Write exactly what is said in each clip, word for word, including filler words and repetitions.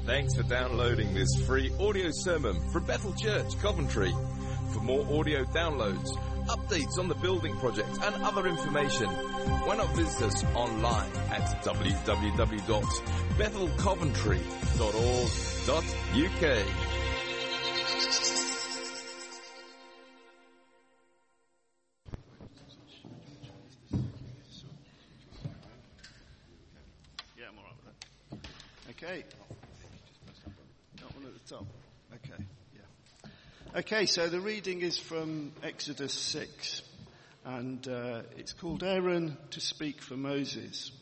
Thanks for downloading this free audio sermon from Bethel Church, Coventry. For more audio downloads, updates on the building project and other information, why not visit us online at w w w dot bethel coventry dot org dot u k. Yeah, I'm all right with that. Okay. Not one at the top. Okay, yeah. Okay, so the reading is from Exodus six, and uh, it's called Aaron to speak for Moses.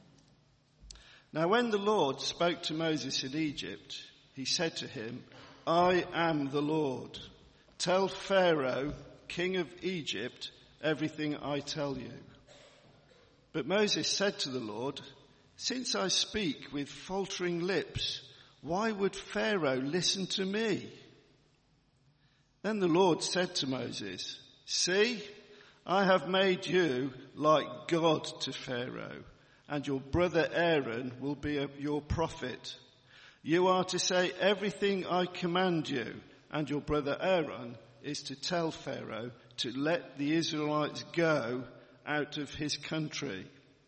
Now when the Lord spoke to Moses in Egypt, he said to him, I am the Lord. Tell Pharaoh, king of Egypt, everything I tell you. But Moses said to the Lord, since I speak with faltering lips, why would Pharaoh listen to me? Then the Lord said to Moses, see, I have made you like God to Pharaoh, and your brother Aaron will be a, your prophet. You are to say everything I command you, and your brother Aaron is to tell Pharaoh to let the Israelites go out of his country.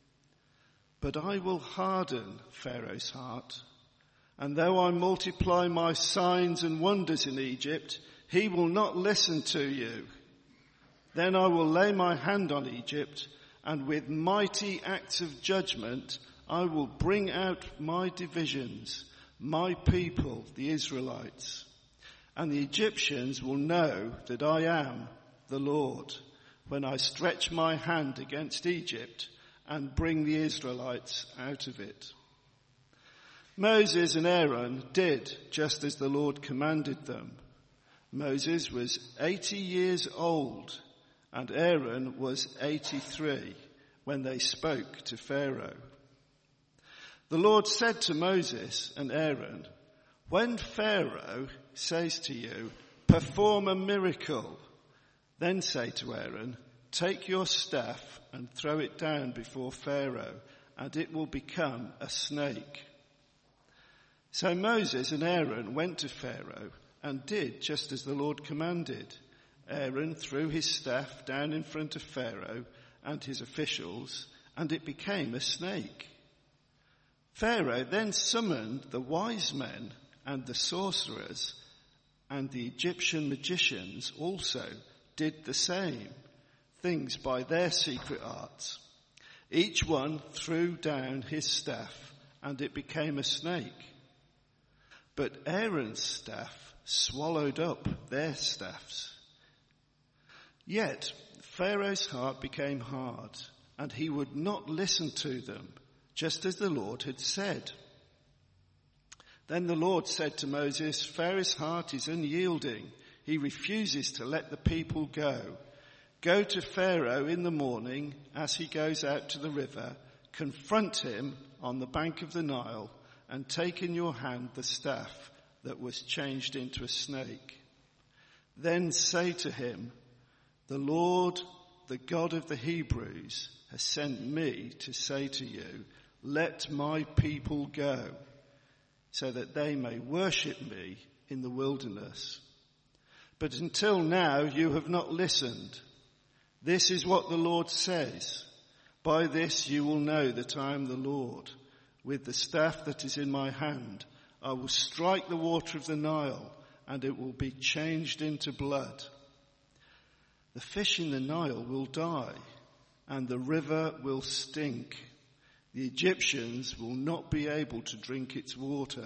But I will harden Pharaoh's heart, and though I multiply my signs and wonders in Egypt, he will not listen to you. Then I will lay my hand on Egypt, and with mighty acts of judgment I will bring out my divisions, my people, the Israelites. And the Egyptians will know that I am the Lord when I stretch my hand against Egypt and bring the Israelites out of it. Moses and Aaron did just as the Lord commanded them. Moses was eighty years old and Aaron was eighty-three when they spoke to Pharaoh. The Lord said to Moses and Aaron, when Pharaoh says to you, perform a miracle, then say to Aaron, take your staff and throw it down before Pharaoh, and it will become a snake. So Moses and Aaron went to Pharaoh and did just as the Lord commanded. Aaron threw his staff down in front of Pharaoh and his officials, and it became a snake. Pharaoh then summoned the wise men and the sorcerers, and the Egyptian magicians also did the same things by their secret arts. Each one threw down his staff, and it became a snake. But Aaron's staff swallowed up their staffs. Yet Pharaoh's heart became hard, and he would not listen to them, just as the Lord had said. Then the Lord said to Moses, Pharaoh's heart is unyielding. He refuses to let the people go. Go to Pharaoh in the morning as he goes out to the river, confront him on the bank of the Nile, and take in your hand the staff that was changed into a snake. Then say to him, the Lord, the God of the Hebrews, has sent me to say to you, let my people go, so that they may worship me in the wilderness. But until now you have not listened. This is what the Lord says. By this you will know that I am the Lord. With the staff that is in my hand, I will strike the water of the Nile, and it will be changed into blood. The fish in the Nile will die, and the river will stink. The Egyptians will not be able to drink its water.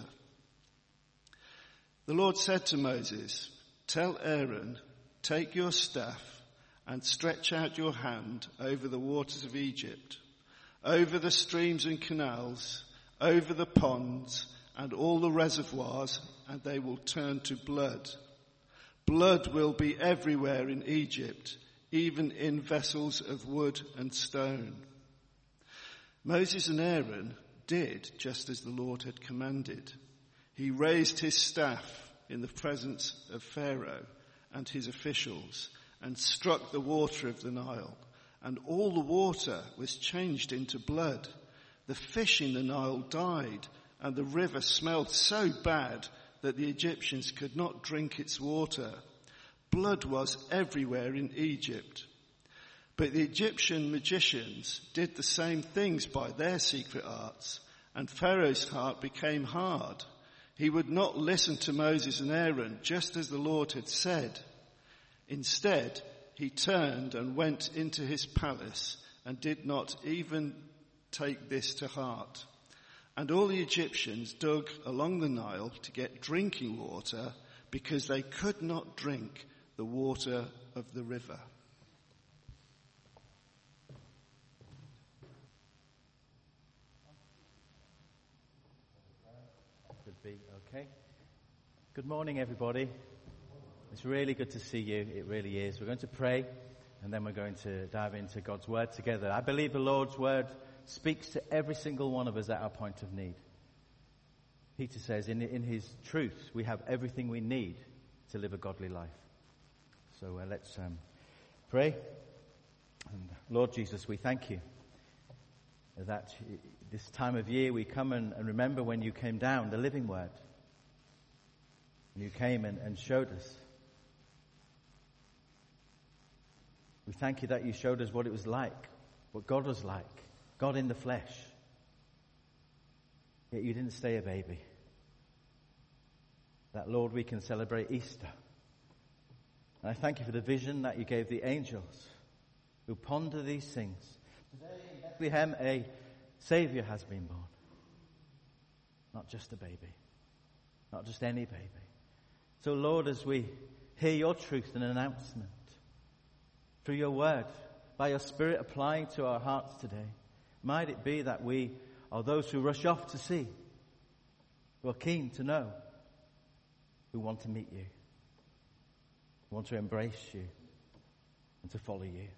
The Lord said to Moses, tell Aaron, take your staff and stretch out your hand over the waters of Egypt, over the streams and canals, over the ponds and all the reservoirs, and they will turn to blood. Blood will be everywhere in Egypt, even in vessels of wood and stone. Moses and Aaron did just as the Lord had commanded. He raised his staff in the presence of Pharaoh and his officials and struck the water of the Nile, and all the water was changed into blood. The fish in the Nile died, and the river smelled so bad that the Egyptians could not drink its water. Blood was everywhere in Egypt. But the Egyptian magicians did the same things by their secret arts, and Pharaoh's heart became hard. He would not listen to Moses and Aaron, just as the Lord had said. Instead, he turned and went into his palace and did not even take this to heart. And all the Egyptians dug along the Nile to get drinking water because they could not drink the water of the river. Could be okay. Good morning, everybody. It's really good to see you. It really is. We're going to pray, and then we're going to dive into God's Word together. I believe the Lord's Word speaks to every single one of us at our point of need. Peter says, in, in his truth, we have everything we need to live a godly life. So uh, let's um, pray. And Lord Jesus, we thank you that this time of year we come and, and remember when you came down, the living Word. And you came and, and showed us. We thank you that you showed us what it was like, what God was like. God in the flesh. Yet you didn't stay a baby. That, Lord, we can celebrate Easter. And I thank you for the vision that you gave the angels who ponder these things. Today in Bethlehem, a Savior has been born. Not just a baby. Not just any baby. So, Lord, as we hear your truth and announcement through your word, by your Spirit applying to our hearts today, might it be that we are those who rush off to see, who are keen to know, who want to meet you, who want to embrace you and to follow you.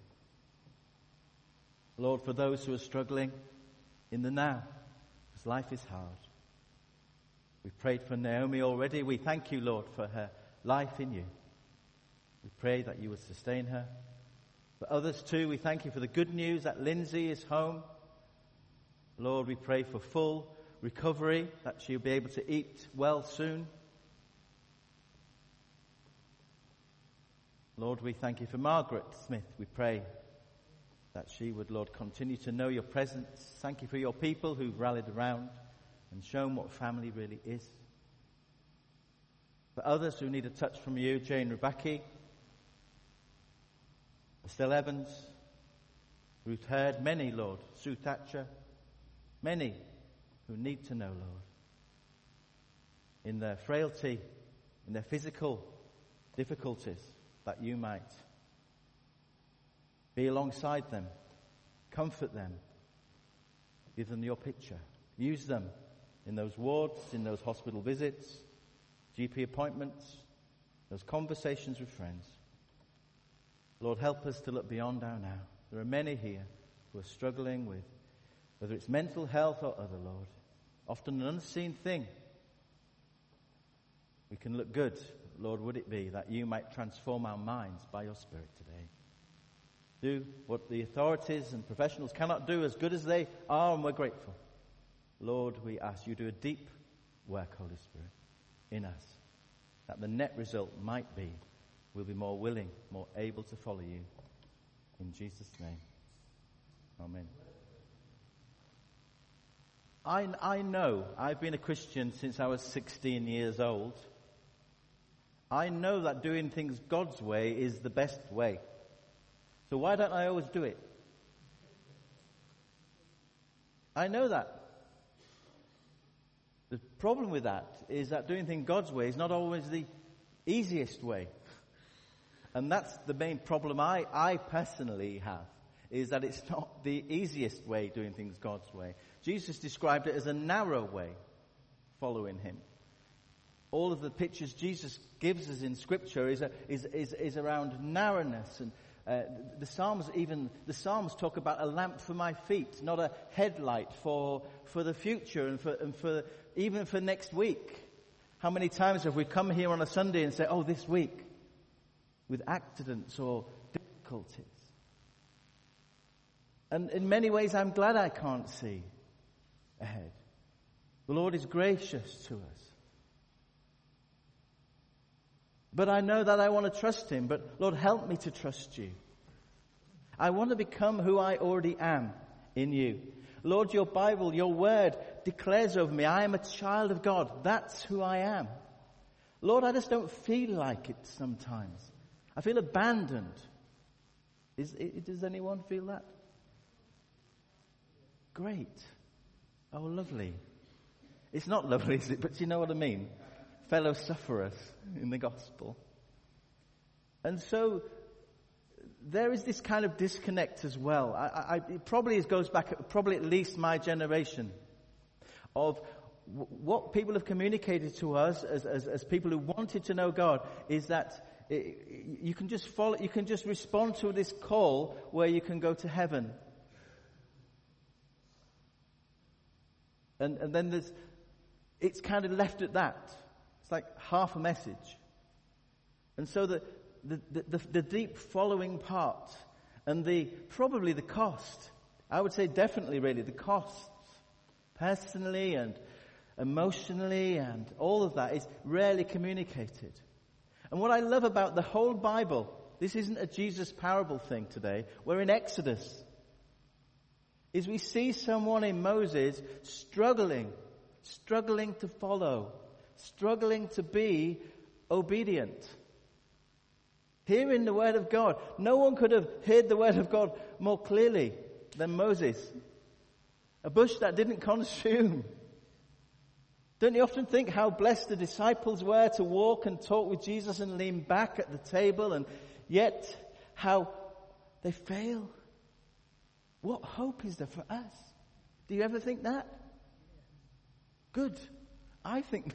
Lord, for those who are struggling in the now, because life is hard. We've prayed for Naomi already. We thank you, Lord, for her life in you. We pray that you would sustain her. For others too, we thank you for the good news that Lindsay is home. Lord, we pray for full recovery, that she'll be able to eat well soon. Lord, we thank you for Margaret Smith. We pray that she would, Lord, continue to know your presence. Thank you for your people who've rallied around and shown what family really is. For others who need a touch from you, Jane Rebecca, Estelle Evans, Ruth Hurd, many, Lord, Sue Thatcher, many who need to know, Lord, in their frailty, in their physical difficulties, that you might be alongside them, comfort them, give them your picture, use them in those wards, in those hospital visits, G P appointments, those conversations with friends. Lord, help us to look beyond our now. There are many here who are struggling with, whether it's mental health or other, Lord, often an unseen thing. We can look good. Lord, would it be that you might transform our minds by your Spirit today? Do what the authorities and professionals cannot do, as good as they are, and we're grateful. Lord, we ask you to do a deep work, Holy Spirit, in us, that the net result might be we'll be more willing, more able to follow you. In Jesus' name. Amen. I, I know, I've been a Christian since I was sixteen years old. I know that doing things God's way is the best way. So why don't I always do it? I know that. The problem with that is that doing things God's way is not always the easiest way. And that's the main problem I, I personally have, is that it's not the easiest way doing things God's way. Jesus described it as a narrow way, following him. All of the pictures Jesus gives us in Scripture is a, is, is is around narrowness, and uh, the Psalms even the Psalms talk about a lamp for my feet, not a headlight for for the future and for and for even for next week. How many times have we come here on a Sunday and say, "Oh, this week," with accidents or difficulties? And in many ways, I'm glad I can't see ahead. The Lord is gracious to us. But I know that I want to trust him. But Lord, help me to trust you. I want to become who I already am in you. Lord, your Bible, your word declares over me, I am a child of God. That's who I am. Lord, I just don't feel like it sometimes. I feel abandoned. Is, is, does anyone feel that? Great. Oh, lovely. It's not lovely, is it? But you know what I mean? Fellow sufferers in the gospel. And so there is this kind of disconnect as well. I, I, it probably goes back, probably at least my generation, of w- what people have communicated to us as, as, as people who wanted to know God is that it, you can just follow, you can just respond to this call where you can go to heaven. And, and then there's, it's kind of left at that. It's like half a message. And so the, the, the, the, the deep following part and the, probably the cost, I would say definitely really the costs, personally and emotionally and all of that is rarely communicated. And what I love about the whole Bible, this isn't a Jesus parable thing today, we're in Exodus, is we see someone in Moses struggling, struggling to follow, struggling to be obedient. Hearing the word of God. No one could have heard the word of God more clearly than Moses. A bush that didn't consume. Don't you often think how blessed the disciples were to walk and talk with Jesus and lean back at the table, and yet how they fail? What hope is there for us? Do you ever think that? Good. I think.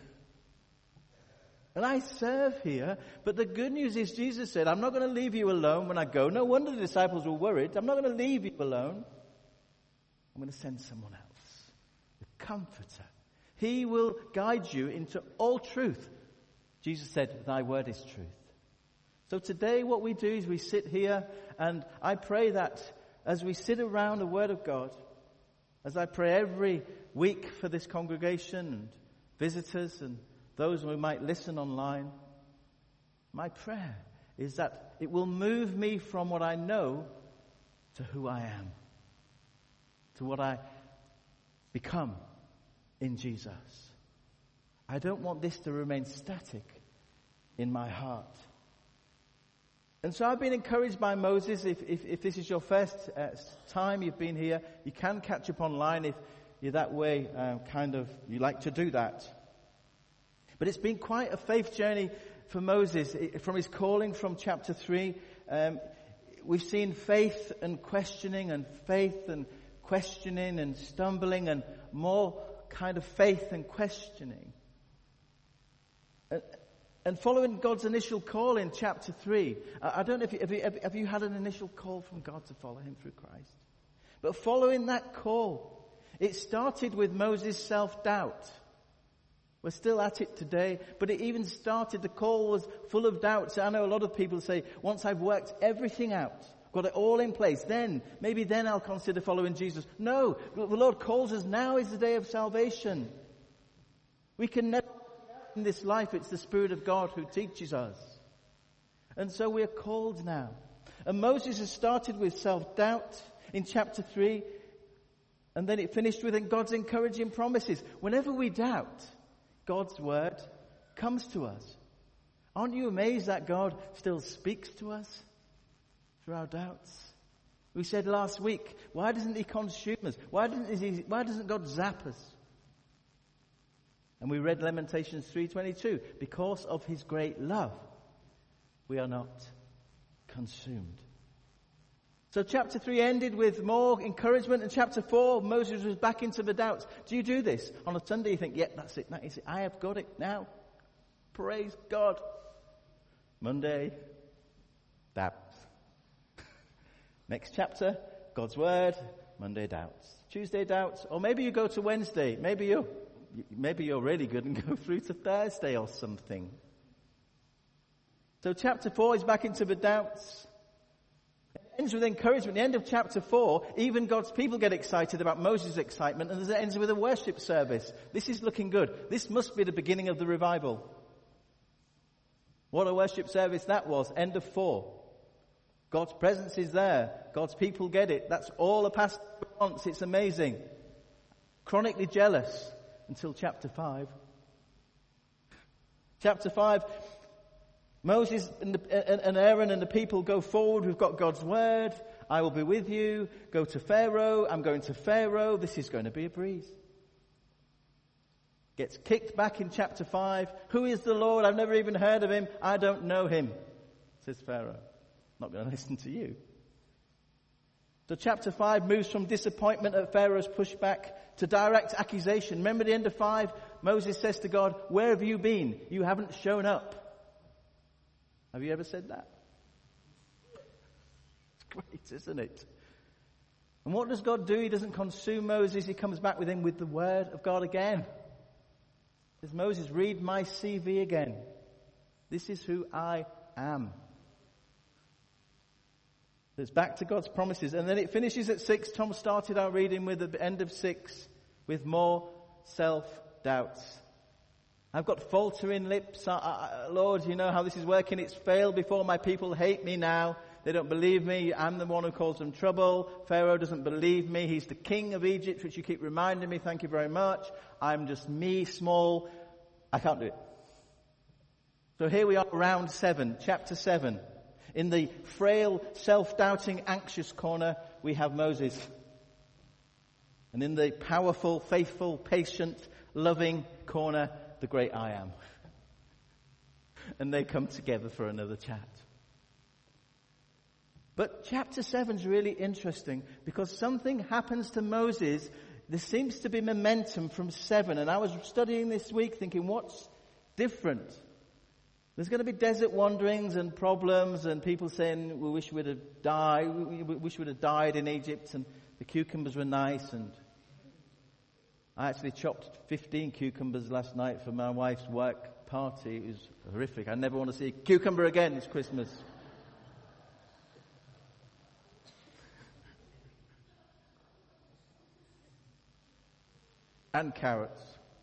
And I serve here, but the good news is Jesus said, I'm not going to leave you alone when I go. No wonder the disciples were worried. I'm not going to leave you alone. I'm going to send someone else. The Comforter. He will guide you into all truth. Jesus said, thy word is truth. So today what we do is we sit here, and I pray that as we sit around the word of God, as I pray every week for this congregation and visitors and those who might listen online, my prayer is that it will move me from what I know to who I am, to what I become in Jesus. I don't want this to remain static in my heart. And so I've been encouraged by Moses. If, if, if this is your first uh, time you've been here, you can catch up online if you're that way, uh, kind of, you like to do that. But it's been quite a faith journey for Moses. From his calling from chapter three, um, we've seen faith and questioning and faith and questioning and stumbling and more kind of faith and questioning. And, and following God's initial call in chapter three, I don't know if you, have, you, have you had an initial call from God to follow him through Christ? But following that call, it started with Moses' self-doubt. We're still at it today, but it even started, the call was full of doubts. I know a lot of people say, once I've worked everything out, got it all in place, then, maybe then I'll consider following Jesus. No, the Lord calls us, now is the day of salvation. We can never, in this life, it's the Spirit of God who teaches us. And so we're called now. And Moses has started with self-doubt in chapter three, and then it finished with God's encouraging promises. Whenever we doubt, God's word comes to us. Aren't you amazed that God still speaks to us through our doubts? We said last week, why doesn't he consume us? Why doesn't he, why doesn't God zap us? And we read Lamentations three twenty-two. Because of his great love, we are not consumed. So chapter three ended with more encouragement, and chapter four, Moses was back into the doubts. Do you do this? On a Sunday you think, yeah, that's it, that is it. I have got it now. Praise God. Monday, doubts. Next chapter, God's word. Monday, doubts. Tuesday, doubts. Or maybe you go to Wednesday. Maybe you're, maybe you're really good and go through to Thursday or something. So chapter four is back into the doubts. ends with encouragement. The end of chapter four, even God's people get excited about Moses' excitement, and it ends with a worship service. This is looking good. This must be the beginning of the revival. What a worship service that was. End of four. God's presence is there. God's people get it. That's all a pastor wants. It's amazing. Chronically jealous until chapter five. Chapter five, Moses and, the, and Aaron and the people go forward. We've got God's word. I will be with you. Go to Pharaoh. I'm going to Pharaoh. This is going to be a breeze. Gets kicked back in chapter five. Who is the Lord? I've never even heard of him. I don't know him, says Pharaoh. Not going to listen to you. So chapter five moves from disappointment at Pharaoh's pushback to direct accusation. Remember the end of five? Moses says to God, where have you been? You haven't shown up. Have you ever said that? It's great, isn't it? And what does God do? He doesn't consume Moses. He comes back with him with the word of God again. Says, Moses, read my C V again. This is who I am. It's back to God's promises. And then it finishes at six. Tom started our reading with the end of six with more self-doubts. I've got faltering lips. I, I, Lord, you know how this is working. It's failed before. My people hate me now. They don't believe me. I'm the one who caused them trouble. Pharaoh doesn't believe me. He's the king of Egypt, which you keep reminding me. Thank you very much. I'm just me, small. I can't do it. So here we are, round seven, chapter seven. In the frail, self-doubting, anxious corner, we have Moses. And in the powerful, faithful, patient, loving corner, the great I am. And they come together for another chat. But chapter seven is really interesting because something happens to Moses. There seems to be momentum from seven. And I was studying this week thinking, what's different? There's going to be desert wanderings and problems and people saying, we wish we'd have died, we wish we'd have died in Egypt and the cucumbers were nice. And I actually chopped fifteen cucumbers last night for my wife's work party. It was horrific. I never want to see a cucumber again this Christmas. And carrots.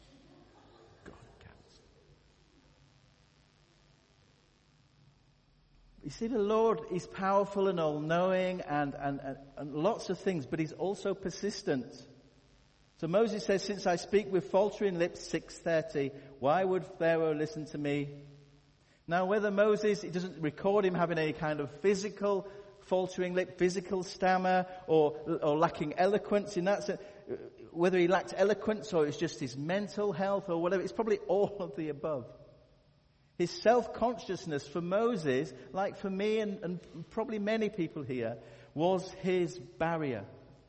You see, the Lord is powerful and all-knowing and, and, and, and lots of things, but he's also persistent. So Moses says, since I speak with faltering lips, six thirty, why would Pharaoh listen to me? Now, whether Moses, it doesn't record him having any kind of physical faltering lip, physical stammer, or, or lacking eloquence in that sense, whether he lacked eloquence or it's just his mental health or whatever, it's probably all of the above. His self-consciousness for Moses, like for me and, and probably many people here, was his barrier.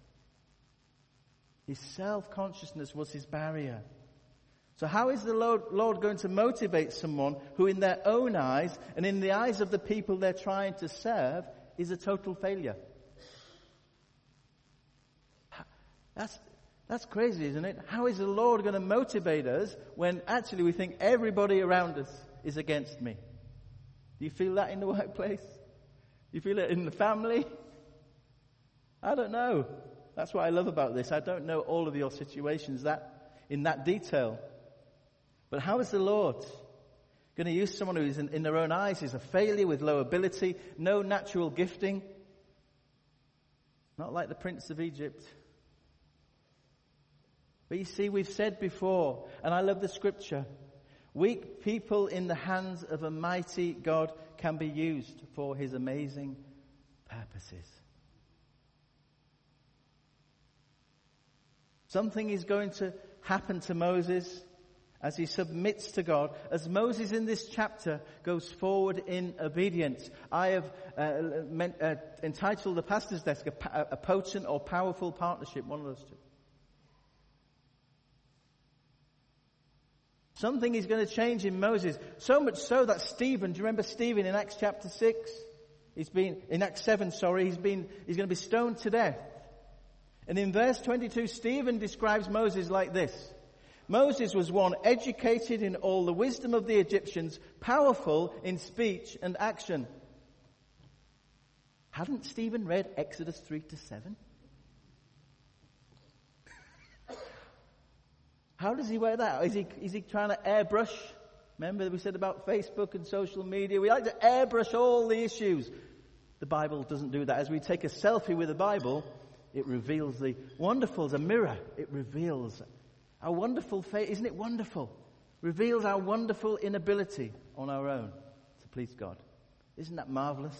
His self-consciousness was his barrier. So how is the Lord, Lord going to motivate someone who in their own eyes and in the eyes of the people they're trying to serve is a total failure? That's, that's crazy, isn't it? How is the Lord going to motivate us when actually we think everybody around us is against me? Do you feel that in the workplace? Do you feel it in the family? I don't know. That's what I love about this. I don't know all of your situations that in that detail. But how is the Lord going to use someone who is in, in their own eyes is a failure with low ability, no natural gifting? Not like the Prince of Egypt. But you see, we've said before, and I love the scripture, weak people in the hands of a mighty God can be used for his amazing purposes. Something is going to happen to Moses as he submits to God. As Moses in this chapter goes forward in obedience. I have uh, meant, uh, entitled the pastor's desk a, a potent or powerful partnership, one of those two. Something is going to change in Moses. So much so that Stephen, do you remember Stephen in Acts chapter six? He's been, in Acts seven, sorry, he's been, he's going to be stoned to death. And in verse twenty-two, Stephen describes Moses like this. Moses was one educated in all the wisdom of the Egyptians, powerful in speech and action. Hadn't Stephen read Exodus three to seven? How does he wear that? Is he, is he trying to airbrush? Remember we said about Facebook and social media? We like to airbrush all the issues. The Bible doesn't do that. As we take a selfie with the Bible, it reveals the wonderful. As a mirror, it reveals our wonderful faith. Isn't it wonderful? Reveals our wonderful inability on our own to please God. Isn't that marvelous?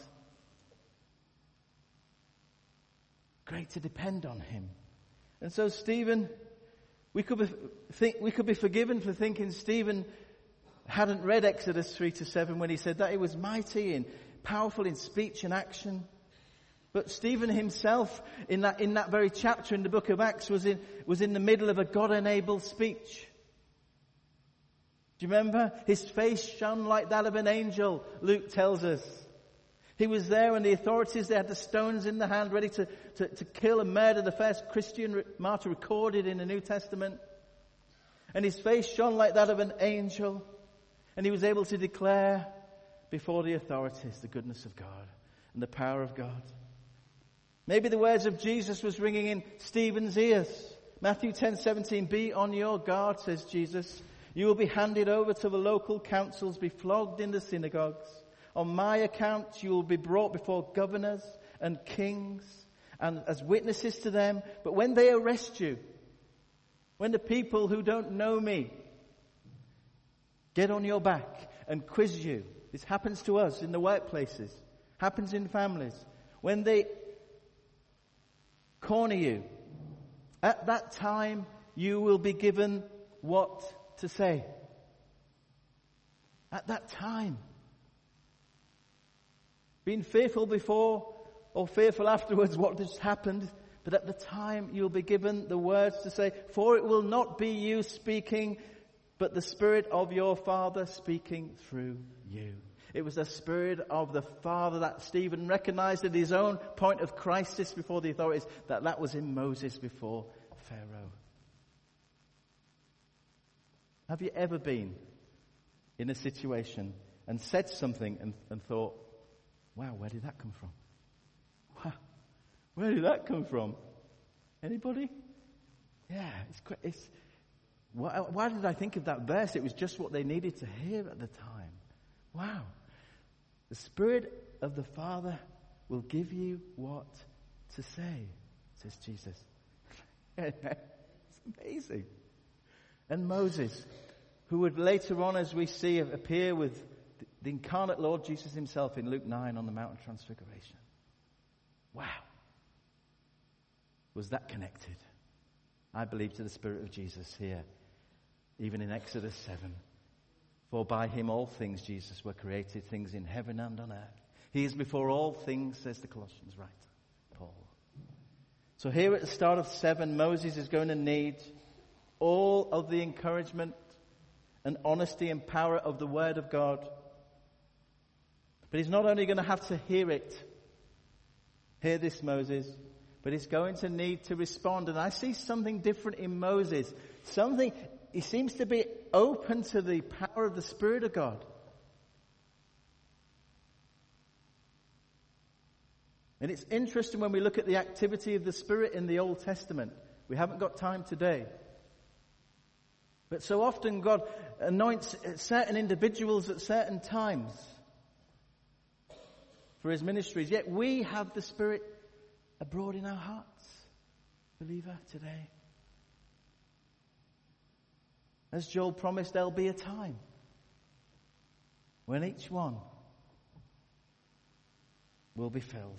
Great to depend on him. And so Stephen, we could be, think, we could be forgiven for thinking Stephen hadn't read Exodus three to seven when he said that. He was mighty and powerful in speech and action. But Stephen himself, in that, in that very chapter in the book of Acts, was in, was in the middle of a God-enabled speech. Do you remember? His face shone like that of an angel, Luke tells us. He was there when the authorities, they had the stones in the hand, ready to, to, to kill and murder the first Christian martyr recorded in the New Testament. And his face shone like that of an angel. And he was able to declare before the authorities the goodness of God and the power of God. Maybe the words of Jesus was ringing in Stephen's ears. Matthew ten seventeen, be on your guard, says Jesus. You will be handed over to the local councils, be flogged in the synagogues. On my account, you will be brought before governors and kings and as witnesses to them. But when they arrest you, when the people who don't know me get on your back and quiz you, this happens to us in the workplaces, happens in families. When they corner you, at that time you will be given what to say. At that time. Being fearful before or fearful afterwards what just happened, but at the time you'll be given the words to say, for it will not be you speaking, but the Spirit of your Father speaking through you. It was the Spirit of the Father that Stephen recognized at his own point of crisis before the authorities, that that was in Moses before Pharaoh. Have you ever been in a situation and said something and, and thought, wow, where did that come from? Wow, where did that come from? Anybody? Yeah, it's it's. Why, why did I think of that verse? It was just what they needed to hear at the time. Wow. The Spirit of the Father will give you what to say, says Jesus. It's amazing. And Moses, who would later on, as we see, appear with the incarnate Lord Jesus himself in Luke nine on the Mount of Transfiguration. Wow. Was that connected? I believe to the Spirit of Jesus here, even in Exodus seven. For by him all things, Jesus, were created, things in heaven and on earth. He is before all things, says the Colossians writer, Paul. So here at the start of seven, Moses is going to need all of the encouragement and honesty and power of the Word of God. But he's not only going to have to hear it, hear this Moses, but he's going to need to respond. And I see something different in Moses. Something, he seems to be open to the power of the Spirit of God. And it's interesting when we look at the activity of the Spirit in the Old Testament. We haven't got time today. But so often God anoints certain individuals at certain times for his ministries. Yet we have the Spirit abroad in our hearts, believer, today. As Joel promised, there'll be a time when each one will be filled.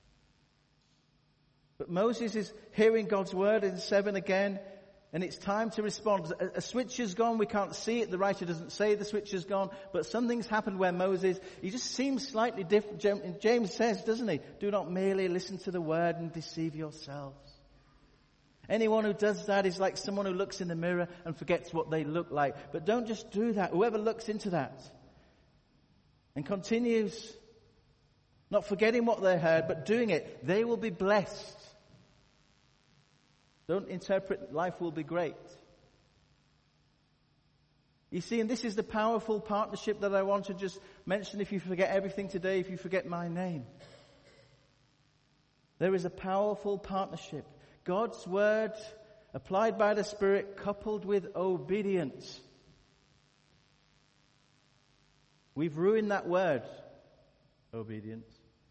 But Moses is hearing God's word in seven again, and it's time to respond. A, a switch has gone, we can't see it, the writer doesn't say the switch has gone, but something's happened where Moses, he just seems slightly different. James says, doesn't he, do not merely listen to the word and deceive yourselves. Anyone who does that is like someone who looks in the mirror and forgets what they look like. But don't just do that. Whoever looks into that and continues, not forgetting what they heard, but doing it, they will be blessed. Don't interpret life will be great. You see, and this is the powerful partnership that I want to just mention. If you forget everything today, if you forget my name, There is a powerful partnership. God's word applied by the Spirit coupled with obedience. We've ruined that word, obedience.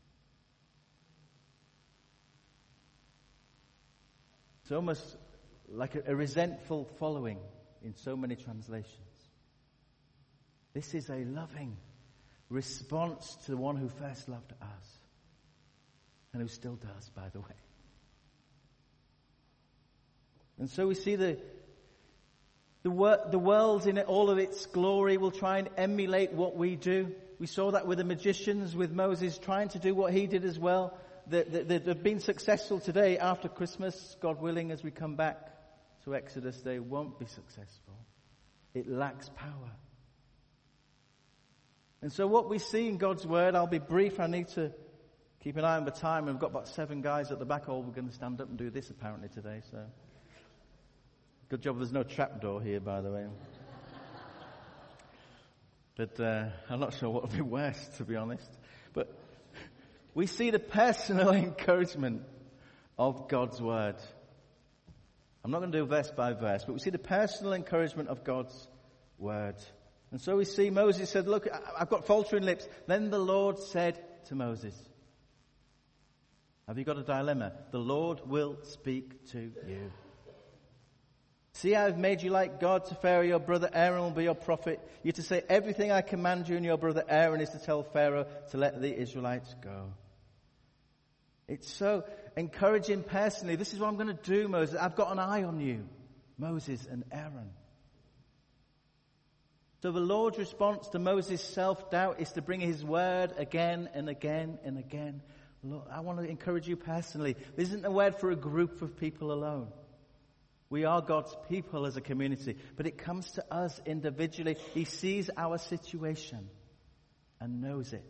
It's almost like a, a resentful following in so many translations. This is a loving response to the one who first loved us and who still does, by the way. And so we see the the, wor- the world in all of its glory will try and emulate what we do. We saw that with the magicians, with Moses trying to do what he did as well. They've been successful today. After Christmas, God willing, as we come back to Exodus, they won't be successful. It lacks power. And so what we see in God's word, I'll be brief. I need to keep an eye on the time. We've got about seven guys at the back. All we're going to stand up and do this apparently today. So good job there's no trapdoor here, by the way. But uh, I'm not sure what would be worse, to be honest. But we see the personal encouragement of God's word. I'm not going to do verse by verse, but we see the personal encouragement of God's word. And so we see Moses said, look, I've got faltering lips. Then the Lord said to Moses, have you got a dilemma? The Lord will speak to you. See, I've made you like God to Pharaoh. Your brother Aaron will be your prophet. You're to say everything I command you, and your brother Aaron is to tell Pharaoh to let the Israelites go. It's so encouraging personally. This is what I'm going to do, Moses. I've got an eye on you, Moses and Aaron. So the Lord's response to Moses' self-doubt is to bring his word again and again and again. Lord, I want to encourage you personally. This isn't a word for a group of people alone. We are God's people as a community, but it comes to us individually. He sees our situation and knows it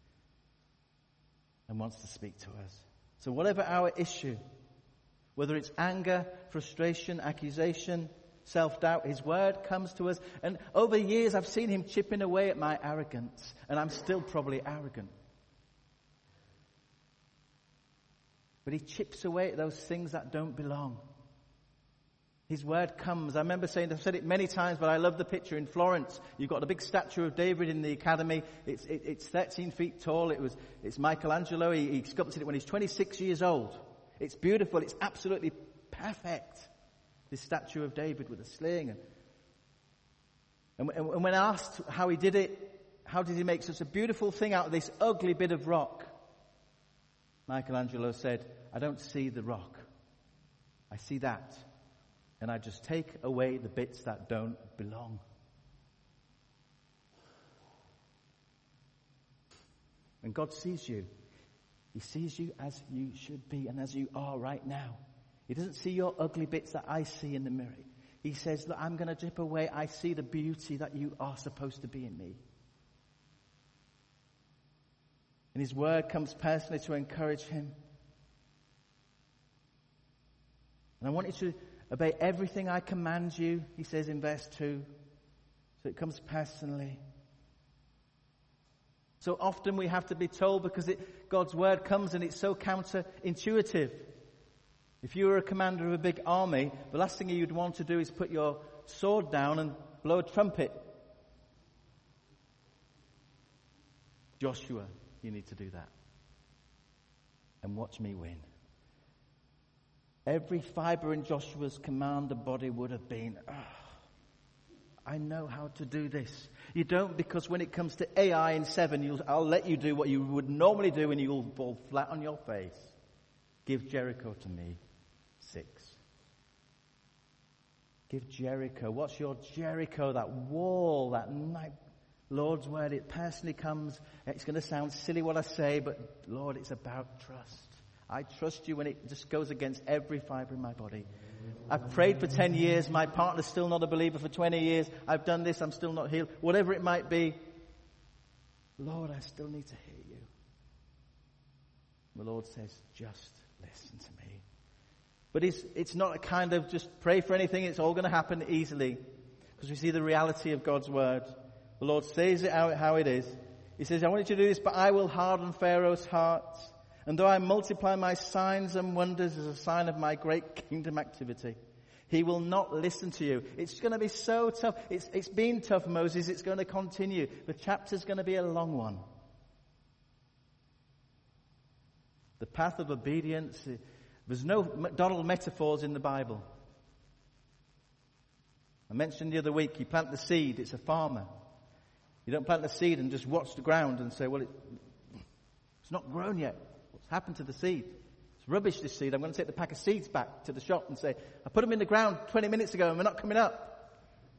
and wants to speak to us. So whatever our issue, whether it's anger, frustration, accusation, self-doubt, his word comes to us. And over years I've seen him chipping away at my arrogance, and I'm still probably arrogant. But he chips away at those things that don't belong. His word comes. I remember saying, I've said it many times, but I love the picture in Florence. You've got a big statue of David in the Academy. It's, it, it's thirteen feet tall. It was, it's Michelangelo. He, he sculpted it when he's twenty-six years old. It's beautiful. It's absolutely perfect. This statue of David with a sling. And, and, and when asked how he did it, how did he make such a beautiful thing out of this ugly bit of rock? Michelangelo said, I don't see the rock. I see that. And I just take away the bits that don't belong. And God sees you. He sees you as you should be and as you are right now. He doesn't see your ugly bits that I see in the mirror. He says, look, I'm going to dip away. I see the beauty that you are supposed to be in me. And his word comes personally to encourage him. And I want you to obey everything I command you, he says in verse two. So it comes personally. So often we have to be told because it, God's word comes and it's so counterintuitive. If you were a commander of a big army, the last thing you'd want to do is put your sword down and blow a trumpet. Joshua, you need to do that. And watch me win. Every fiber in Joshua's commander body would have been, oh, I know how to do this. You don't, because when it comes to A I in seven, you'll, I'll let you do what you would normally do and you'll fall flat on your face. Give Jericho to me. Six. Give Jericho. What's your Jericho? That wall, that night. Lord's word, it personally comes. It's going to sound silly what I say, but Lord, it's about trust. I trust you when it just goes against every fiber in my body. I've prayed for ten years. My partner's still not a believer for twenty years. I've done this. I'm still not healed. Whatever it might be. Lord, I still need to hear you. The Lord says, just listen to me. But it's, it's not a kind of just pray for anything. It's all going to happen easily. Because we see the reality of God's word. The Lord says it how, how it is. He says, I want you to do this, but I will harden Pharaoh's heart. And though I multiply my signs and wonders as a sign of my great kingdom activity, he will not listen to you. It's going to be so tough. It's, it's been tough, Moses. It's going to continue. The chapter's going to be a long one. The path of obedience. There's no McDonald metaphors in the Bible. I mentioned the other week, you plant the seed, it's a farmer. You don't plant the seed and just watch the ground and say, well, it, it's not grown yet. What's happened to the seed? It's rubbish, this seed. I'm going to take the pack of seeds back to the shop and say, I put them in the ground twenty minutes ago and they're not coming up.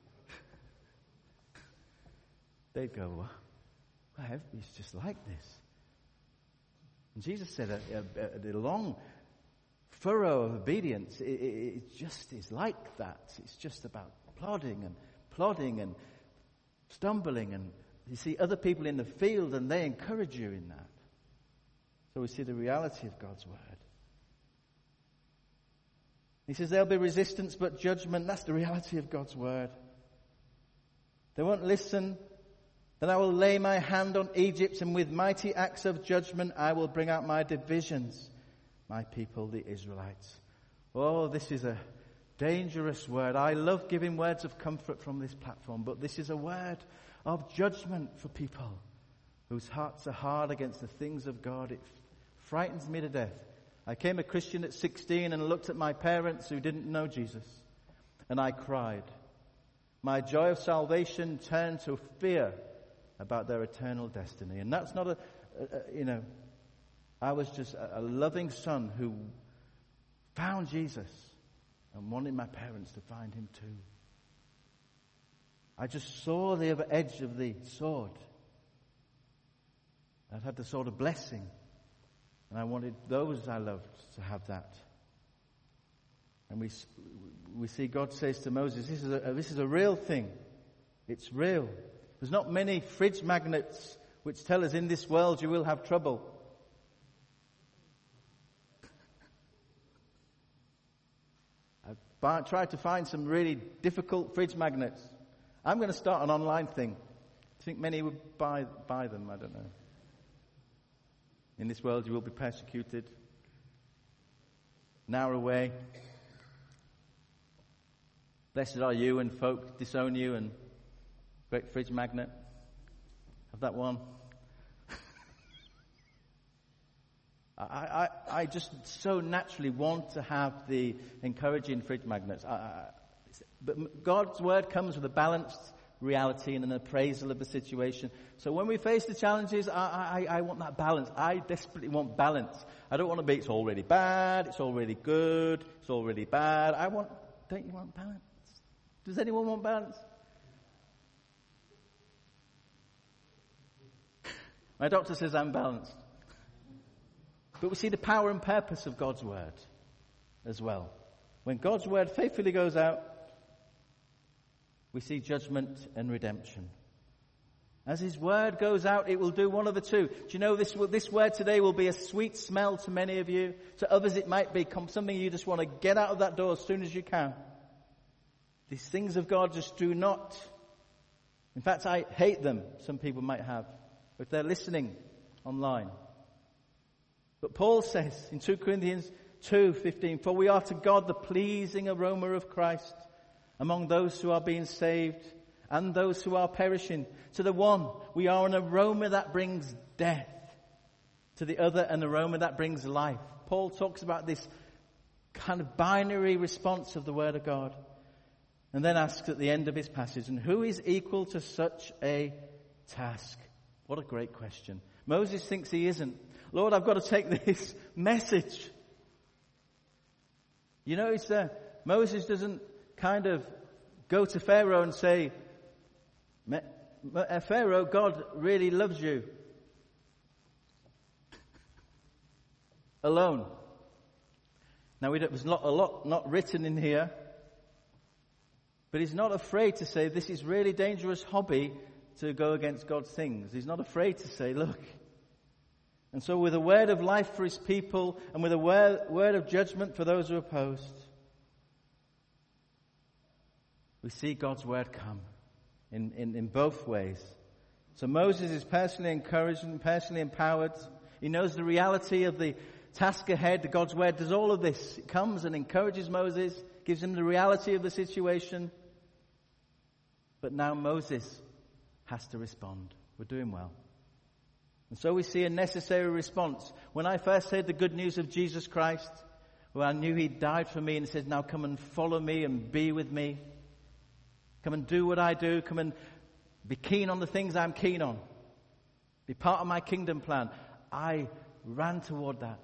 They'd go, well, it's just like this. And Jesus said a, a, a long furrow of obedience, it, it, it just is like that. It's just about plodding and plodding and stumbling, and you see other people in the field and they encourage you in that. So we see the reality of God's word. He says there'll be resistance but judgment. That's the reality of God's word. They won't listen. Then I will lay my hand on Egypt, and with mighty acts of judgment I will bring out my divisions, my people, the Israelites. Oh, this is a dangerous word. I love giving words of comfort from this platform, but this is a word of judgment for people whose hearts are hard against the things of God. It frightens me to death. I became a Christian at sixteen and looked at my parents who didn't know Jesus, and I cried. My joy of salvation turned to fear about their eternal destiny. And that's not a, a, a you know, I was just a, a loving son who found Jesus and wanted my parents to find him too. I just saw the other edge of the sword. I'd had the sword of blessing, and I wanted those I loved to have that. And we we see God says to Moses, this is a, this is a real thing. It's real. There's not many fridge magnets which tell us in this world you will have trouble. I've tried to find some really difficult fridge magnets. I'm going to start an online thing. I think many would buy buy them, I don't know. In this world you will be persecuted. An hour away. Blessed are you when folk disown you, and great fridge magnet. Have that one. I, I, I just so naturally want to have the encouraging fridge magnets. I, I, but God's word comes with a balanced reality and an appraisal of the situation. So when we face the challenges, I, I, I want that balance. I desperately want balance. I don't want to be, it's all really bad, it's all really good, it's all really bad. I want, don't you want balance? Does anyone want balance? My doctor says I'm balanced. But we see the power and purpose of God's word as well. When God's word faithfully goes out, we see judgment and redemption. As his word goes out, it will do one of the two. Do you know this, this word today will be a sweet smell to many of you. To others it might be something you just want to get out of that door as soon as you can. These things of God just do not. In fact, I hate them, some people might have, if they're listening online. But Paul says in Second Corinthians two fifteen, for we are to God the pleasing aroma of Christ among those who are being saved and those who are perishing. To the one, we are an aroma that brings death. To the other, an aroma that brings life. Paul talks about this kind of binary response of the Word of God. And then asks at the end of his passage, and who is equal to such a task? What a great question. Moses thinks he isn't. Lord, I've got to take this message. You know, it's, uh, Moses doesn't kind of go to Pharaoh and say, Pharaoh, God really loves you. Alone. Now, we don't, there's not a lot not written in here, but he's not afraid to say this is really dangerous hobby to go against God's things. He's not afraid to say, look. And so with a word of life for his people and with a word, word of judgment for those who are opposed, we see God's word come in, in, in both ways. So Moses is personally encouraged and personally empowered. He knows the reality of the task ahead. God's word does all of this. It comes and encourages Moses, gives him the reality of the situation. But now Moses has to respond. We're doing well. And so we see a necessary response. When I first heard the good news of Jesus Christ, well, I knew he died for me and he said, now come and follow me and be with me. Come and do what I do. Come and be keen on the things I'm keen on. Be part of my kingdom plan. I ran toward that.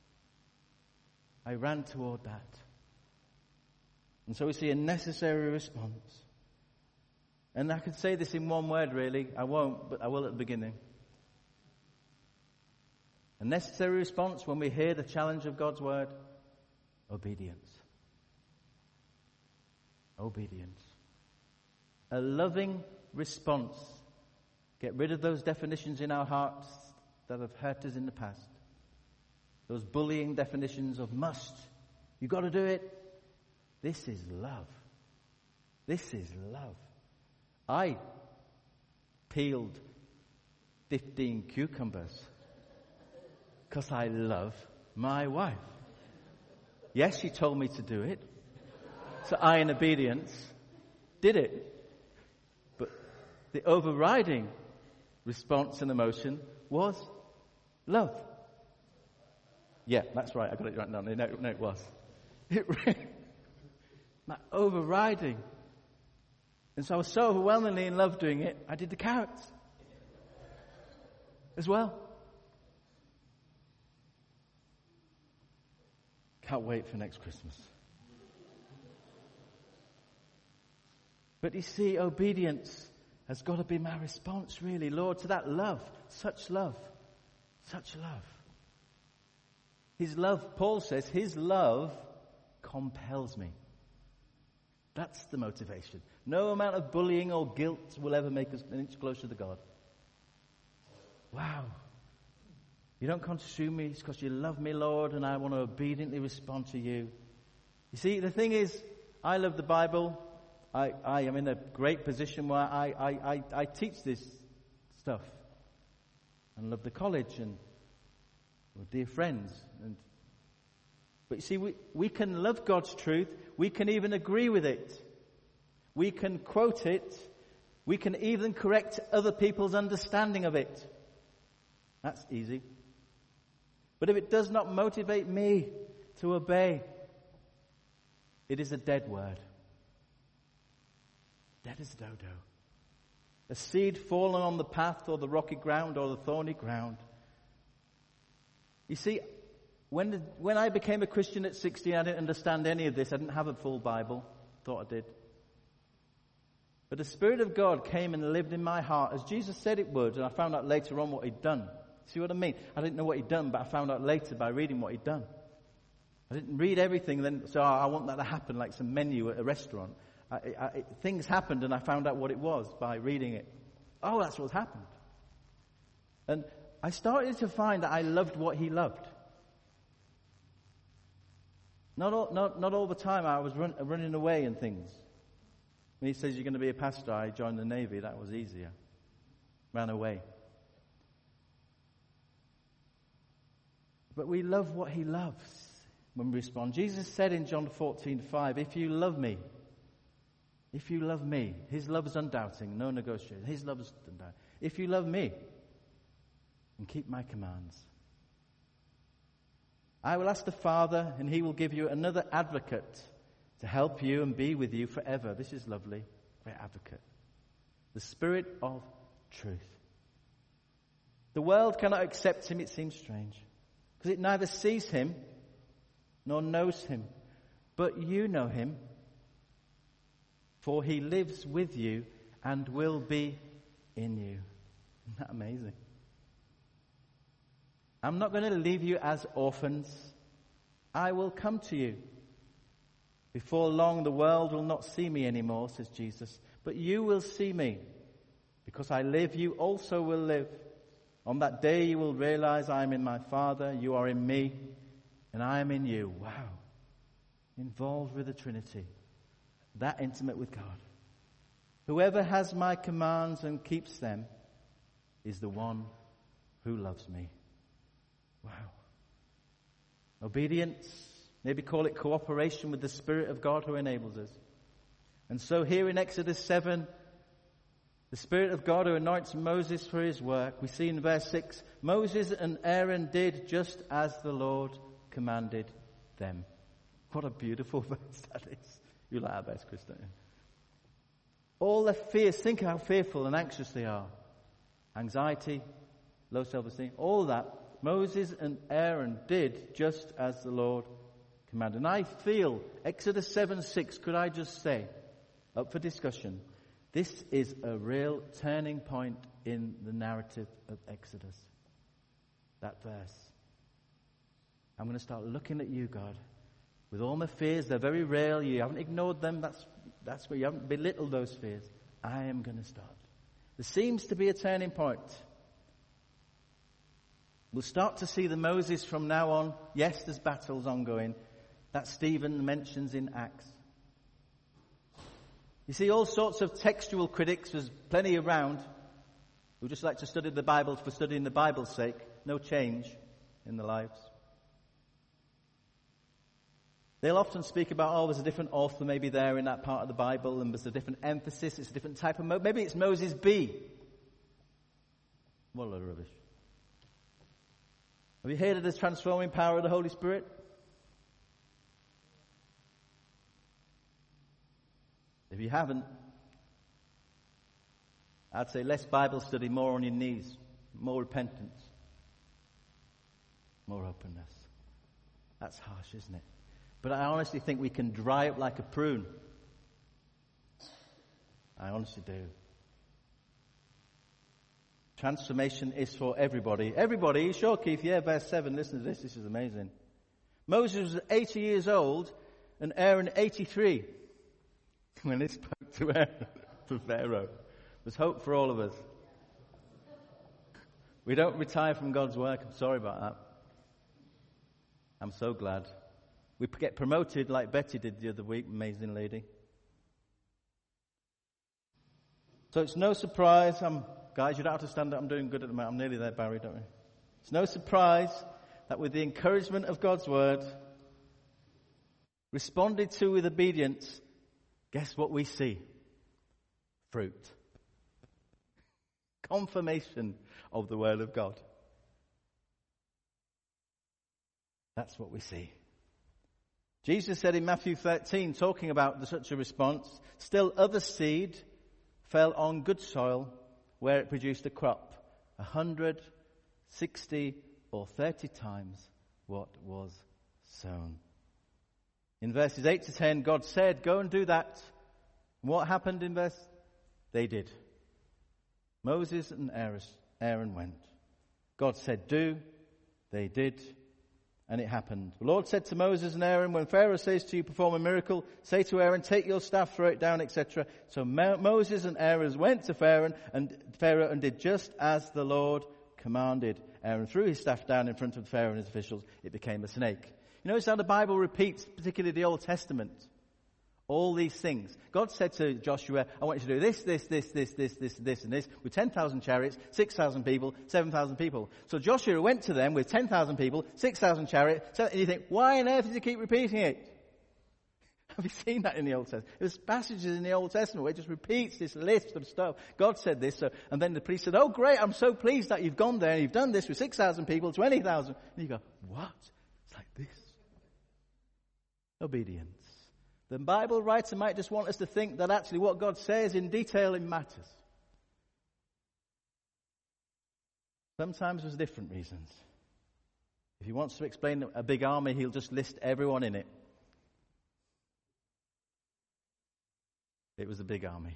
I ran toward that. And so we see a necessary response. And I could say this in one word, really. I won't, but I will at the beginning. A necessary response when we hear the challenge of God's word: obedience. Obedience. A loving response. Get rid of those definitions in our hearts that have hurt us in the past. Those bullying definitions of must. You've got to do it. This is love. This is love. I peeled fifteen cucumbers because I love my wife. Yes, she told me to do it. So I, in obedience, did it. But the overriding response and emotion was love. Yeah, that's right. I got it right now. No, no it was. It really, my overriding. And so I was so overwhelmingly in love doing it, I did the carrots as well. Can't wait for next Christmas. But you see, obedience has got to be my response, really, Lord, to that love. Such love. Such love. His love, Paul says, his love compels me. That's the motivation. No amount of bullying or guilt will ever make us an inch closer to God. Wow. You don't consume me because you love me, Lord, and I want to obediently respond to you. You see, the thing is, I love the Bible. I, I am in a great position where I, I, I, I teach this stuff. And love the college and we're dear friends. And But you see, we, we can love God's truth. We can even agree with it. We can quote it. We can even correct other people's understanding of it. That's easy. But if it does not motivate me to obey, it is a dead word. Dead as a dodo. A seed fallen on the path or the rocky ground or the thorny ground. You see, when the, when I became a Christian at sixteen, I didn't understand any of this. I didn't have a full Bible. Thought I did. But the Spirit of God came and lived in my heart, as Jesus said it would, and I found out later on what he'd done. See what I mean? I didn't know what he'd done, but I found out later by reading what he'd done. I didn't read everything, then so I want that to happen like some menu at a restaurant. I, I, it, things happened and I found out what it was by reading it. Oh, that's what's happened. And I started to find that I loved what he loved. Not all, not, not all the time I was run, running away and things. When he says you're going to be a pastor, I joined the Navy. That was easier. Ran away. But we love what he loves when we respond. Jesus said in John fourteen five, if you love me, if you love me, his love is undoubting, no negotiation. His love is undoubting. If you love me and keep my commands, I will ask the Father and he will give you another advocate to help you and be with you forever. This is lovely. Great advocate. The Spirit of truth. The world cannot accept him, it seems strange, because it neither sees him nor knows him. But you know him, for he lives with you and will be in you. Isn't that amazing? I'm not going to leave you as orphans. I will come to you. Before long, the world will not see me anymore, says Jesus, but you will see me. Because I live, you also will live. On that day, you will realize I am in my Father, you are in me, and I am in you. Wow. Involved with the Trinity. That intimate with God. Whoever has my commands and keeps them is the one who loves me. Wow. Obedience, maybe call it cooperation with the Spirit of God who enables us. And so here in Exodus seven, the Spirit of God who anoints Moses for his work, we see in verse six, Moses and Aaron did just as the Lord commanded them. What a beautiful verse that is. You like that verse, Chris, don't you? All their fears, think how fearful and anxious they are. Anxiety, low self-esteem, all that. Moses and Aaron did just as the Lord commanded. And I feel, Exodus seven six, could I just say, up for discussion, this is a real turning point in the narrative of Exodus. That verse. I'm going to start looking at you, God, with all my fears. They're very real. You haven't ignored them. That's, that's where you haven't belittled those fears. I am going to start. There seems to be a turning point. We'll start to see the Moses from now on. Yes, there's battles ongoing. That Stephen mentions in Acts. You see, all sorts of textual critics, there's plenty around, who just like to study the Bible for studying the Bible's sake. No change in their lives. They'll often speak about, oh, there's a different author maybe there in that part of the Bible, and there's a different emphasis, it's a different type of, mo- maybe it's Moses B. What a load of rubbish. Have you heard of the transforming power of the Holy Spirit? If you haven't, I'd say less Bible study, more on your knees, more repentance, more openness. That's harsh, isn't it? But I honestly think we can dry up like a prune. I honestly do. Transformation is for everybody. Everybody, sure, Keith, yeah, verse seven, listen to this, this is amazing. Moses was eighty years old and Aaron eighty-three when he spoke to Aaron, to Pharaoh. There's hope for all of us. We don't retire from God's work. I'm sorry about that. I'm so glad. We get promoted like Betty did the other week, amazing lady. So it's no surprise, I'm, guys, you don't have to stand up, I'm doing good at the moment, I'm nearly there, Barry, don't we? It's no surprise that with the encouragement of God's word, responded to with obedience, guess what we see? Fruit. Confirmation of the word of God. That's what we see. Jesus said in Matthew thirteen, talking about such a response, still other seed fell on good soil where it produced a crop, a hundred, sixty, or thirty times what was sown. In verses eight to ten, God said, go and do that. And what happened in verse? They did. Moses and Aaron went. God said, do. They did. And it happened. The Lord said to Moses and Aaron, when Pharaoh says to you, perform a miracle, say to Aaron, take your staff, throw it down, et cetera. So Mo- Moses and Aaron went to Pharaoh and, Pharaoh and did just as the Lord commanded. Aaron threw his staff down in front of Pharaoh and his officials. It became a snake. You notice how the Bible repeats, particularly the Old Testament, all these things. God said to Joshua, I want you to do this, this, this, this, this, this, this, and this, with ten thousand chariots, six thousand people, seven thousand people. So Joshua went to them with ten thousand people, six thousand chariots, and you think, why on earth does he keep repeating it? Have you seen that in the Old Testament? There's passages in the Old Testament where it just repeats this list of stuff. God said this, so, and then the priest said, oh great, I'm so pleased that you've gone there and you've done this with six thousand people, twenty thousand. And you go, what? It's like this. Obedience. The Bible writer might just want us to think that actually what God says in detail, it matters. Sometimes there's different reasons. If he wants to explain a big army, he'll just list everyone in it. It was a big army.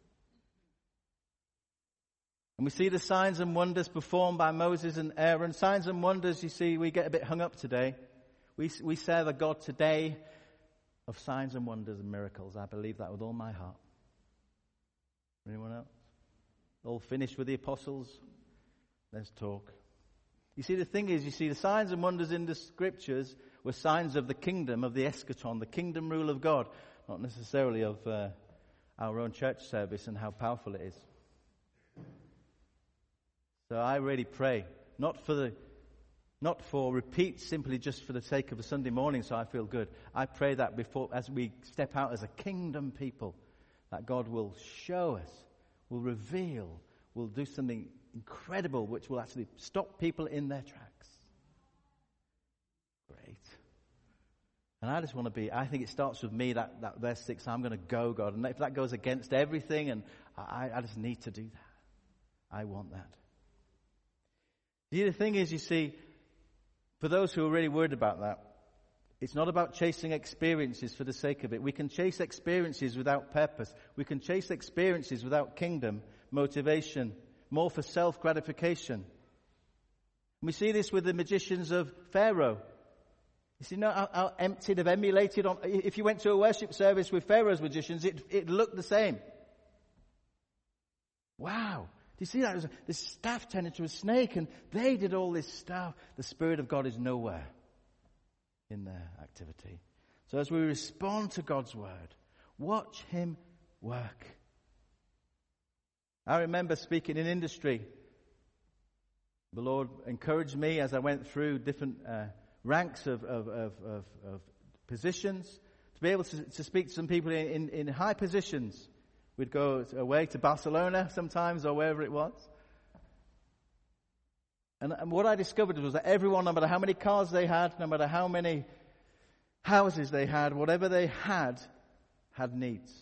And we see the signs and wonders performed by Moses and Aaron. Signs and wonders, you see, we get a bit hung up today. We, we serve a God today of signs and wonders and miracles. I believe that with all my heart. Anyone else? All finished with the apostles? Let's talk. You see, the thing is, you see, the signs and wonders in the scriptures were signs of the kingdom, of the eschaton, the kingdom rule of God, not necessarily of uh, our own church service and how powerful it is. So I really pray, not for the Not for repeat, simply just for the sake of a Sunday morning so I feel good. I pray that before, as we step out as a kingdom people, that God will show us, will reveal, will do something incredible which will actually stop people in their tracks. Great. And I just want to be, I think it starts with me, that, that verse six, I'm going to go, God. And if that goes against everything, and I, I just need to do that. I want that. The other thing is, you see, for those who are really worried about that, it's not about chasing experiences for the sake of it. We can chase experiences without purpose. We can chase experiences without kingdom, motivation, more for self-gratification. We see this with the magicians of Pharaoh. You see, you know how, how empty they've emulated on. If you went to a worship service with Pharaoh's magicians, it, it looked the same. Wow. Do you see that? This staff turned into a snake, and they did all this stuff. The Spirit of God is nowhere in their activity. So as we respond to God's word, watch Him work. I remember speaking in industry. The Lord encouraged me as I went through different uh, ranks of, of, of, of, of positions to be able to, to speak to some people in, in, in high positions. We'd go away to Barcelona sometimes or wherever it was. And, and what I discovered was that everyone, no matter how many cars they had, no matter how many houses they had, whatever they had, had needs.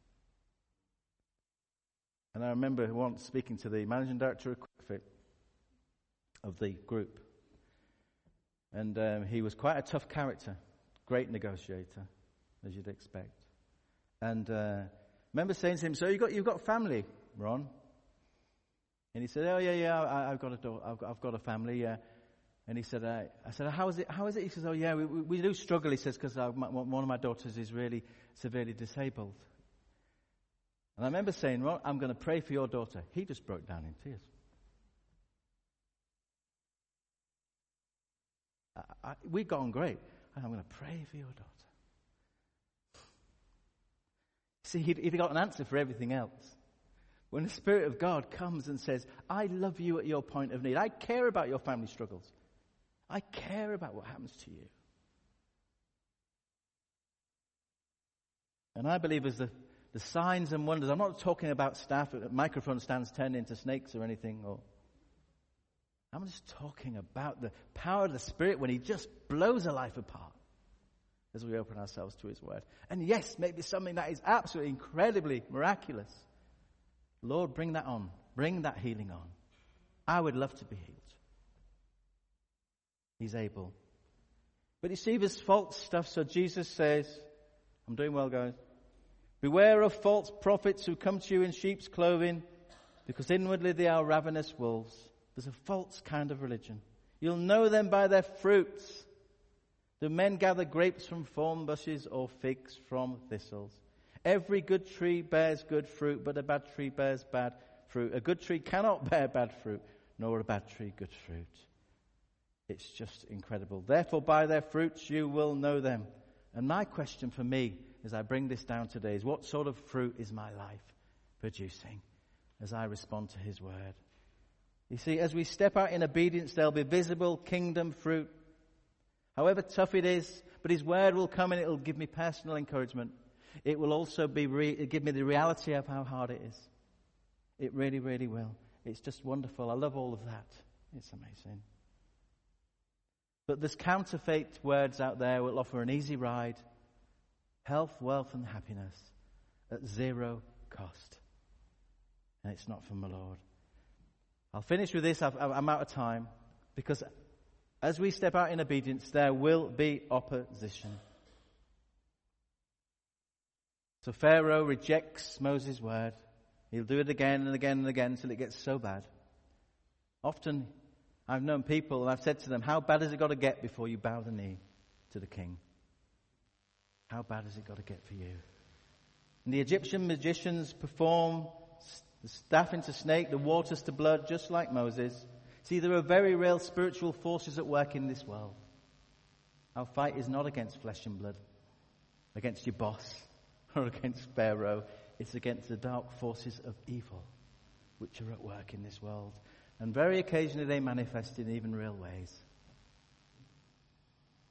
And I remember once speaking to the managing director of QuickFit of the group. And um, he was quite a tough character, great negotiator, as you'd expect. And uh, remember saying to him, "So you got you've got family, Ron?" And he said, "Oh yeah, yeah, I, I've got a daughter, I've got, I've got a family, yeah." And he said, uh, "I said, how is it? How is it?" He says, "Oh yeah, we, we, we do struggle." He says, "Because one of my daughters is really severely disabled." And I remember saying, "Ron, I'm going to pray for your daughter." He just broke down in tears. I, I, we'd gone great. And I'm going to pray for your daughter. See, he'd, he'd got an answer for everything else. When the Spirit of God comes and says, "I love you at your point of need. I care about your family struggles. I care about what happens to you." And I believe as the, the signs and wonders, I'm not talking about staff at microphone stands turned into snakes or anything, or I'm just talking about the power of the Spirit when He just blows a life apart as we open ourselves to His Word. And yes, maybe something that is absolutely incredibly miraculous. Lord, bring that on. Bring that healing on. I would love to be healed. He's able. But you see this false stuff, so Jesus says, I'm doing well, guys. "Beware of false prophets who come to you in sheep's clothing, because inwardly they are ravenous wolves." There's a false kind of religion. "You'll know them by their fruits. Do men gather grapes from thorn bushes or figs from thistles? Every good tree bears good fruit, but a bad tree bears bad fruit. A good tree cannot bear bad fruit, nor a bad tree good fruit." It's just incredible. "Therefore, by their fruits you will know them." And my question for me, as I bring this down today, is what sort of fruit is my life producing as I respond to His Word? You see, as we step out in obedience, there'll be visible kingdom fruit. However tough it is, but His Word will come and it will give me personal encouragement. It will also be re- give me the reality of how hard it is. It really, really will. It's just wonderful. I love all of that. It's amazing. But there's counterfeit words out there that will offer an easy ride, health, wealth, and happiness at zero cost. And it's not from the Lord. I'll finish with this. I've, I'm out of time. Because as we step out in obedience, there will be opposition. So Pharaoh rejects Moses' word. He'll do it again and again and again until it gets so bad. Often, I've known people and I've said to them, "How bad has it got to get before you bow the knee to the king? How bad has it got to get for you?" And the Egyptian magicians perform the staff into snake, the waters to blood, just like Moses. See, there are very real spiritual forces at work in this world. Our fight is not against flesh and blood, against your boss, or against Pharaoh. It's against the dark forces of evil which are at work in this world. And very occasionally they manifest in even real ways.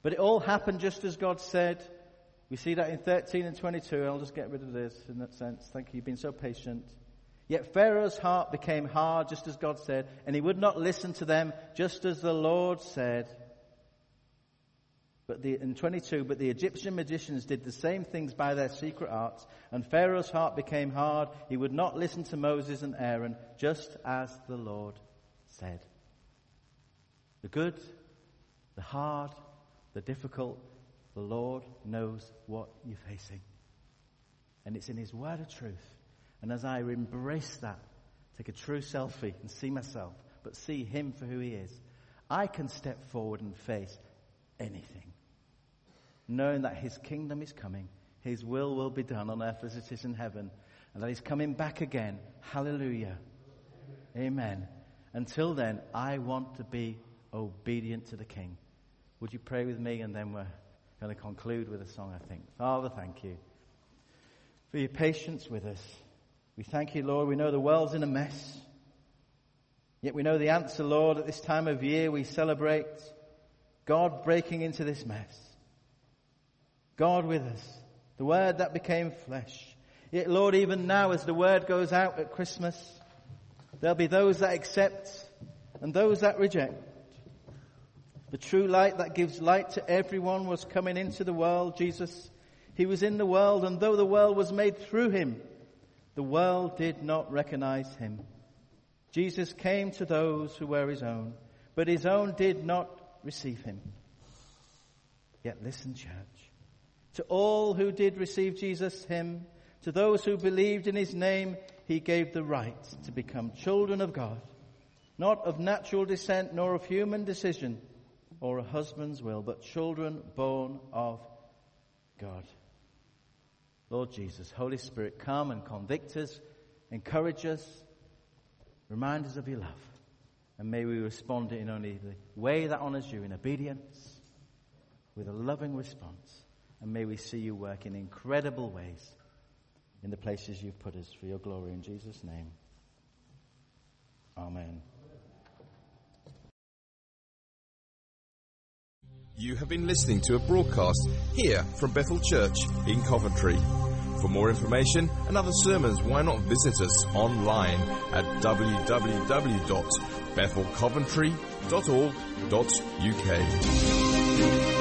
But it all happened just as God said. We see that in thirteen and twenty-two. I'll just get rid of this in that sense. Thank you. You've been so patient. Yet Pharaoh's heart became hard, just as God said, and he would not listen to them, just as the Lord said. But the, in twenty-two, but the Egyptian magicians did the same things by their secret arts, and Pharaoh's heart became hard. He would not listen to Moses and Aaron, just as the Lord said. The good, the hard, the difficult, the Lord knows what you're facing. And it's in his word of truth. And as I embrace that, take a true selfie and see myself, but see him for who he is, I can step forward and face anything, knowing that his kingdom is coming, his will will be done on earth as it is in heaven, and that he's coming back again. Hallelujah. Amen. Until then, I want to be obedient to the King. Would you pray with me? And then we're going to conclude with a song, I think. Father, thank you for your patience with us. We thank you, Lord. We know the world's in a mess. Yet we know the answer, Lord. At this time of year, we celebrate God breaking into this mess. God with us. The Word that became flesh. Yet, Lord, even now as the Word goes out at Christmas, there'll be those that accept and those that reject. The true light that gives light to everyone was coming into the world. Jesus, he was in the world, and though the world was made through him, the world did not recognize him. Jesus came to those who were his own, but his own did not receive him. Yet listen, church. To all who did receive Jesus, him, to those who believed in his name, he gave the right to become children of God, not of natural descent nor of human decision or a husband's will, but children born of God. Lord Jesus, Holy Spirit, come and convict us, encourage us, remind us of your love. And may we respond in only the way that honors you, in obedience, with a loving response. And may we see you work in incredible ways in the places you've put us for your glory. In Jesus' name, amen. You have been listening to a broadcast here from Bethel Church in Coventry. For more information and other sermons, why not visit us online at w w w dot bethel coventry dot org dot u k.